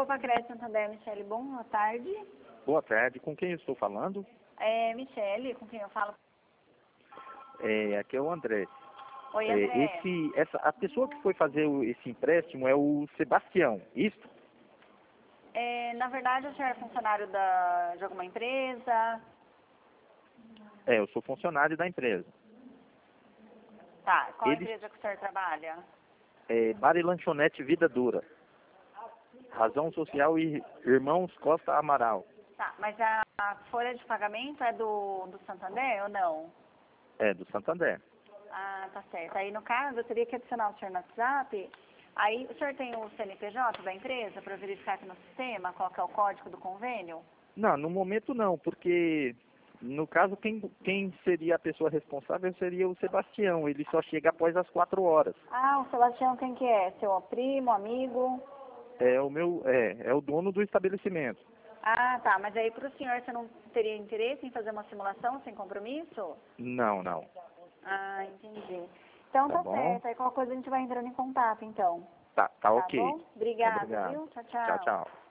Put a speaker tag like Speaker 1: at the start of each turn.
Speaker 1: Crédito Santander, Michele, boa tarde.
Speaker 2: Boa tarde, com quem eu estou falando?
Speaker 1: Michele, com quem eu falo?
Speaker 2: Aqui é o André.
Speaker 1: Oi, André.
Speaker 2: A pessoa que foi fazer esse empréstimo é o Sebastião, isso?
Speaker 1: Na verdade, o senhor é funcionário de alguma empresa?
Speaker 2: Eu sou funcionário da empresa.
Speaker 1: Tá, qual empresa que o senhor trabalha?
Speaker 2: Bar e Lanchonete Vida Dura. Razão Social e Irmãos Costa Amaral.
Speaker 1: Tá, mas a folha de pagamento é do Santander ou não?
Speaker 2: É, do Santander.
Speaker 1: Ah, tá certo. Aí, no caso, eu teria que adicionar o senhor no WhatsApp. Aí, o senhor tem o CNPJ da empresa para verificar aqui no sistema qual que é o código do convênio?
Speaker 2: Não, no momento não, porque no caso quem seria a pessoa responsável seria o Sebastião. Ele só chega após as 4 horas.
Speaker 1: Ah, o Sebastião quem que é? Seu primo, amigo?
Speaker 2: É o dono do estabelecimento.
Speaker 1: Ah, tá. Mas aí para o senhor, você não teria interesse em fazer uma simulação sem compromisso?
Speaker 2: Não, não.
Speaker 1: Ah, entendi. Então
Speaker 2: Tá
Speaker 1: tá
Speaker 2: bom?
Speaker 1: certo. Aí qualquer coisa a gente vai entrando em contato, então.
Speaker 2: Tá
Speaker 1: Tá
Speaker 2: ok.
Speaker 1: bom? Obrigada,
Speaker 2: Obrigado.
Speaker 1: viu? Tchau,
Speaker 2: Tchau,
Speaker 1: tchau.
Speaker 2: tchau.